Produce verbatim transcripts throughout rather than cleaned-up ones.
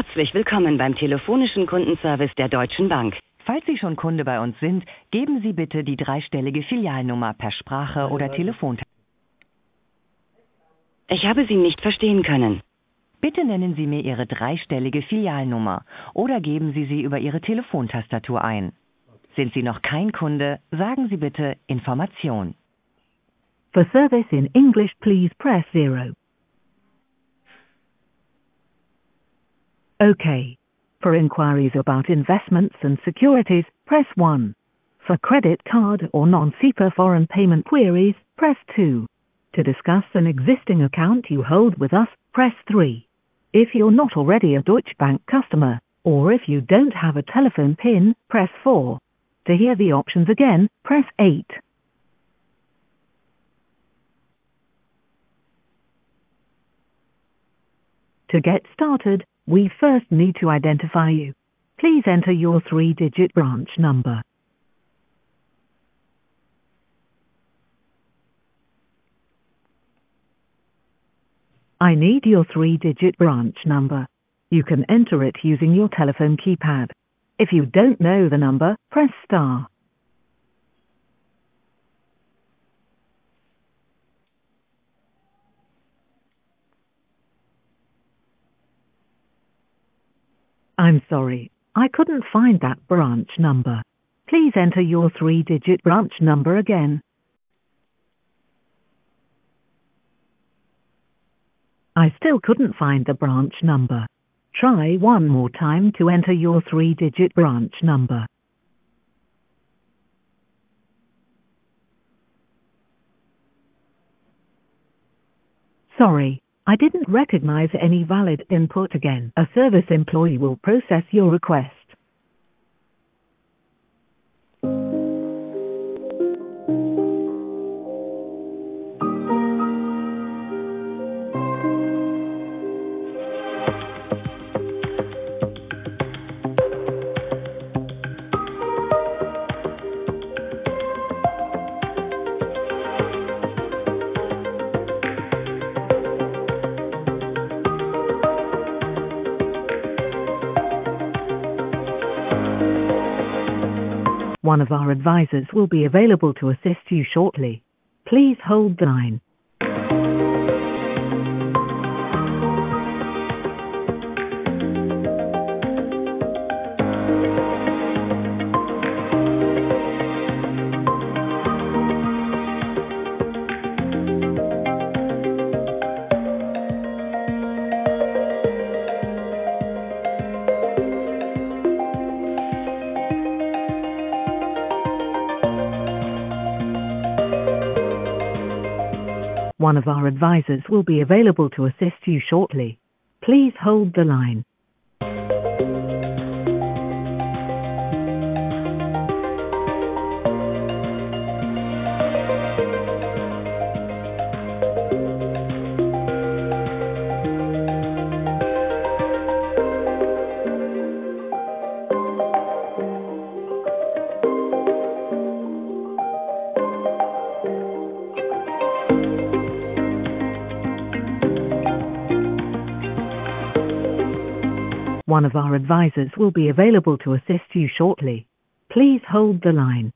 Herzlich willkommen beim telefonischen Kundenservice der Deutschen Bank. Falls Sie schon Kunde bei uns sind, geben Sie bitte die dreistellige Filialnummer per Sprache oder Telefon. Ich habe Sie nicht verstehen können. Bitte nennen Sie mir Ihre dreistellige Filialnummer oder geben Sie sie über Ihre Telefontastatur ein. Sind Sie noch kein Kunde, sagen Sie bitte Information. For service in English, please press zero. Okay. For inquiries about investments and securities, press one. For credit card or non-S E P A foreign payment queries, press two. To discuss an existing account you hold with us, press three. If you're not already a Deutsche Bank customer, or if you don't have a telephone PIN, press four. To hear the options again, press eight. To get started, we first need to identify you. Please enter your three-digit branch number. I need your three-digit branch number. You can enter it using your telephone keypad. If you don't know the number, press star. I'm sorry, I couldn't find that branch number. Please enter your three-digit branch number again. I still couldn't find the branch number. Try one more time to enter your three-digit branch number. Sorry, I didn't recognize any valid input again. A service employee will process your request. One of our advisors will be available to assist you shortly. Please hold the line. One of our advisors will be available to assist you shortly. Please hold the line. One of our advisors will be available to assist you shortly. Please hold the line.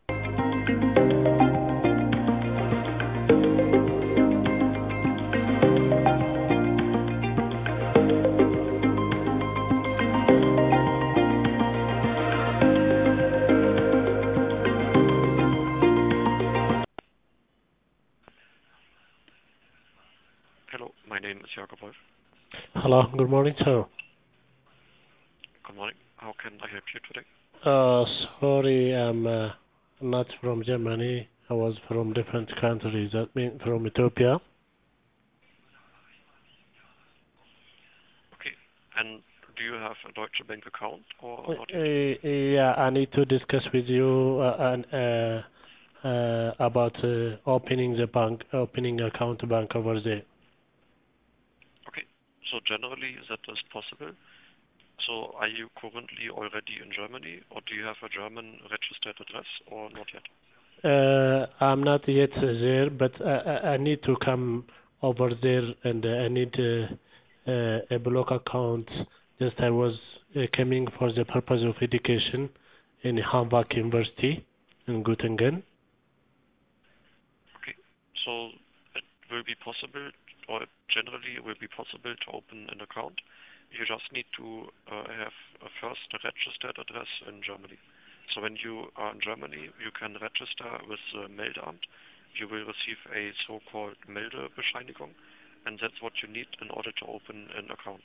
Hello, my name is Jakob Wolf. Hello, good morning, sir. Good morning. How can I help you today? Uh, sorry, I'm uh, not from Germany. I was from different countries. That means from Ethiopia. Okay. And do you have a Deutsche Bank account or not? Uh, yeah, I need to discuss with you uh, and, uh, uh, about uh, opening the bank, opening account bank over there. Okay. So generally, that is possible. So are you currently already in Germany, or do you have a German registered address, or not yet? Uh, I'm not yet there, but I, I need to come over there, and I need uh, uh, a block account Just I was uh, coming for the purpose of education in Hamburg University in Göttingen. Okay, so it will be possible, or generally it will be possible to open an account. You just need to uh, have a first a registered address in Germany. So when you are in Germany, you can register with the Meldeamt. You will receive a so-called Meldebescheinigung, and that's what you need in order to open an account.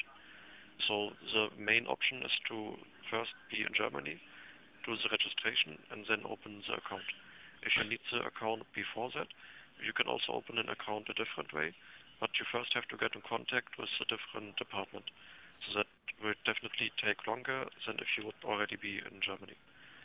So the main option is to first be in Germany, do the registration, and then open the account. If you need the account before that, you can also open an account a different way, but you first have to get in contact with a different department. So that will definitely take longer than if you would already be in Germany.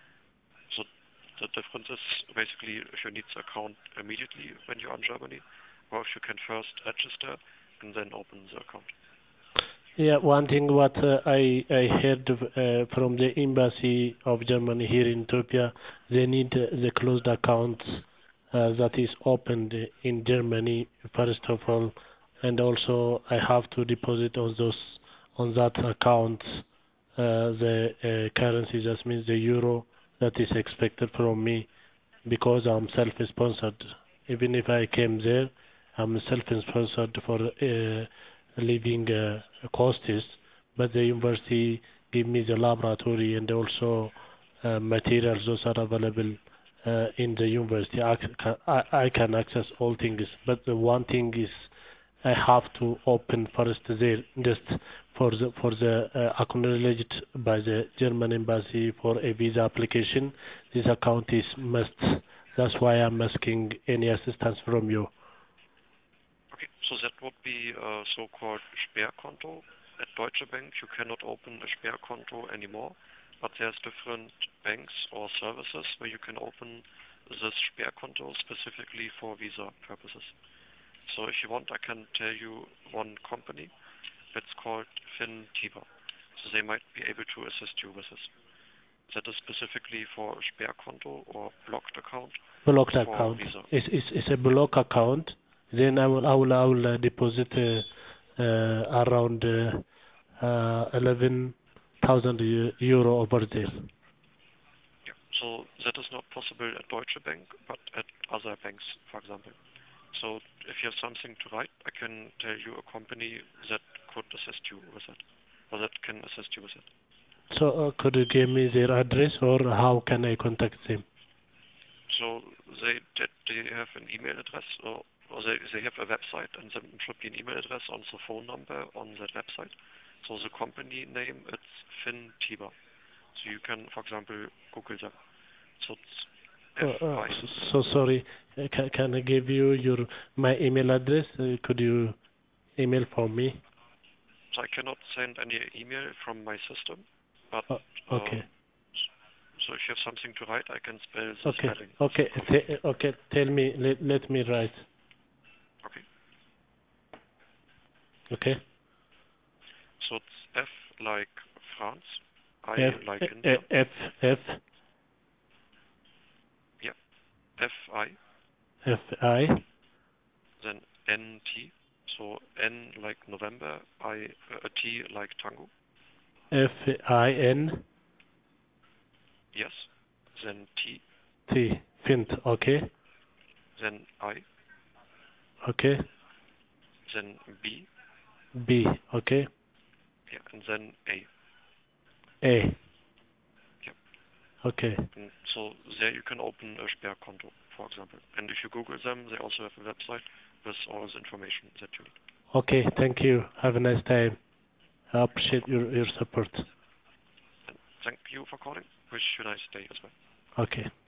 So the difference is basically if you need the account immediately when you're in Germany, or if you can first register and then open the account. Yeah, one thing what uh, I I heard uh, from the embassy of Germany here in Ethiopia, they need uh, the closed account uh, that is opened in Germany first of all, and also I have to deposit on those on that account uh, the uh, currency, that means the euro that is expected from me, because I'm self-sponsored. Even if I came there, I'm self-sponsored for uh, living uh, costs, but the university give me the laboratory and also uh, materials those are available uh, in the university. I can, I, I can access all things, but the one thing is I have to open first there just for the for the uh, acknowledged by the German embassy for a visa application. This account is must. That's why I'm asking any assistance from you. Okay, so that would be a so-called Sperrkonto. At Deutsche Bank, you cannot open a Sperrkonto anymore, but there's different banks or services where you can open this Sperrkonto specifically for visa purposes. So if you want, I can tell you one company. It's called Fintiba. So they might be able to assist you with this. That is specifically for a Sperrkonto or blocked account. Blocked for account. Visa. It's, it's, it's a block account. Then I will I will I will uh, deposit uh, uh, around uh, uh, eleven thousand euro over there. Yeah. So that is not possible at Deutsche Bank, but at other banks, for example. So if you have something to write, I can tell you a company that could assist you with it, or that can assist you with it. So uh, could you give me their address, or how can I contact them? So they they have an email address, or, or they, they have a website, and there should be an email address on the phone number on that website. So the company name, it's Fintiba. So you can, for example, Google them. So it's F Uh, uh, I. so sorry, uh, can, can I give you your my email address? Uh, could you email for me? So I cannot send any email from my system, but Uh, okay. uh, so if you have something to write, I can spell the Okay. spelling. Okay. Th- okay. Tell me. Let, let me write. Okay. Okay. So it's F like France, I F like F India. F F Yeah. F I. F I. Then N T. So N like November, I uh, T like Tango. F I N Yes. Then T. T. Fint. Okay. Then I. Okay. Then B. B. Okay. Yeah. And then A. A. Yeah. Okay. And so there you can open a Sperrkonto, for example. And if you Google them, they also have a website with all this information that you need. Okay. Thank you. Have a nice time. I appreciate your your support. And thank you for calling. Wish you a nice day as well. Okay.